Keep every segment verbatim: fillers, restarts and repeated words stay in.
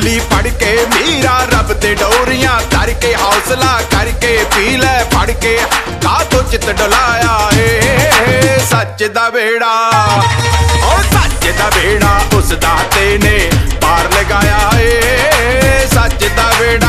ਪਿਆਲੀ ਫੜ ਕੇ ਮੀਰਾ ਰੱਬ ਤੇ ਡੋਰੀਆਂ ਧਰ ਕੇ ਹੌਸਲਾ ਕਰਕੇ ਪੀ ਲੈ ਫੜ ਕੇ ਕਾਹਤੋਂ ਚਿੱਤ ਡੁਲਾਇਆ ਏ ਸੱਚ ਦਾ ਵੇੜਾ ਓ ਸੱਚ ਦਾ ਵੇੜਾ ਉਸ ਦਾਤੇ ਨੇ ਪਾਰ ਲਗਾਇਆ ਏ ਸੱਚ ਦਾ ਵੇੜਾ।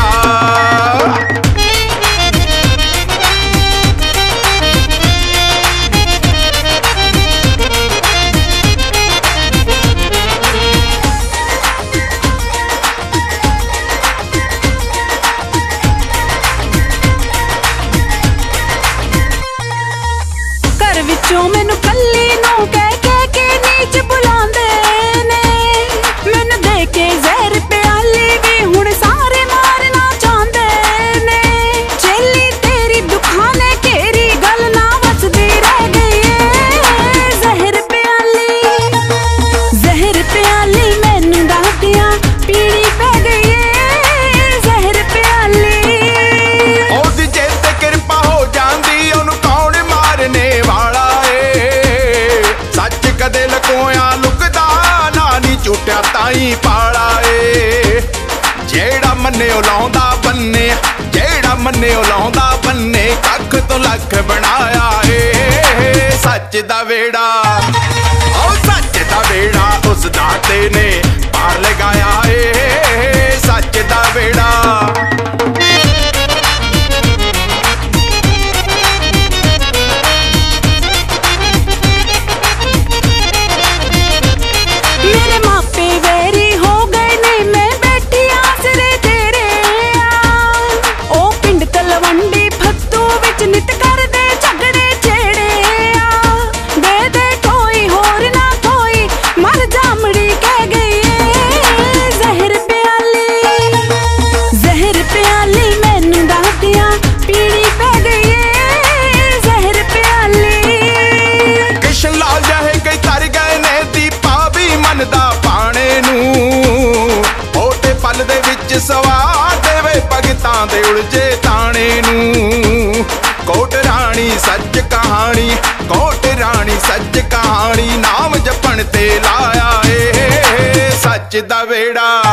ਵਿੱਚੋਂ ਮੈਨੂੰ ਕੱਲੀ ਨੂੰ ਕਹਿ ਕਹਿ ਕੇ ਨੀਚ ਬੁਲਾਉਂਦੇ ਨੇ ਮੈਨੂੰ ਦੇ ਕੇ ਜ਼ਹਿਰ ਪਿਆਲੀ ਵੀ ਹੁਣ ਸਾਰੇ ਮਾਰਨਾ ਚਾਹੁੰਦੇ ਨੇ ਚੇਲੀ ਤੇਰੀ ਦੁੱਖਾਂ ਨੇ ਘੇਰੀ ਗੱਲ ਨਾ ਵਸਦੀ ਰਹਿ ਗਈ ਏ ਜ਼ਹਿਰ ਪਿਆਲੀ ਜ਼ਹਿਰ ਪਿਆਲੀ ਮੈਨੂੰ ਦੱਸਦਿਆਂ ਪੀੜੀ ਪੈ ਗਈ ਏ ਜ਼ਹਿਰ ਪਿਆਲੀ ਉਹਦੀ ਜੇ ਤੇ ਕਿਰਪਾ ਹੋ ਜਾਂਦੀ ਉਹਨੂੰ ਕੌਣ ਮਾਰਨੇ ਵਾਲਾ ਕਦੇ ਲਕੋਇਆ ਲੁਕਦਾ ਨਾ ਨੀ ਝੂਟਿਆ ਤਾਈ ਪਾਲਾ ਏ ਜਿਹੜਾ ਮੰਨਿਓ ਲਾਉਂਦਾ ਬੰਨੇ ਜਿਹੜਾ ਮੰਨਿਓ ਲਾਉਂਦਾ ਬੰਨੇ ਕੱਖ ਤੋਂ ਲੱਖ ਬਣਾਇਆ ਏ ਸੱਚ ਦਾ ਵੇੜਾ ਓ ਸੱਚ ਦਾ ਵੇੜਾ ਉਸ ਦਾਤੇ ਨੇ ਪਾਰ ਲਗਾਇਆ ਏ ਸੱਚ ਦਾ ਵੇੜਾ। ਦਾ ਪਾਣੇ ਨੂੰ ਉਹਦੇ ਪਲ ਦੇ ਵਿੱਚ ਸਵਾ ਦੇਵੇ ਭਗਤਾਂ ਦੇ ਉਲਝੇ ਤਾਣੇ ਨੂੰ ਕੋਟ ਰਾਣੀ ਸੱਚ ਕਹਾਣੀ ਕੋਟ ਰਾਣੀ ਸੱਚ ਕਹਾਣੀ ਨਾਮ ਜਪਣ ਤੇ ਲਾਇਆ ਏ ਸੱਚ ਦਾ ਵੇੜਾ।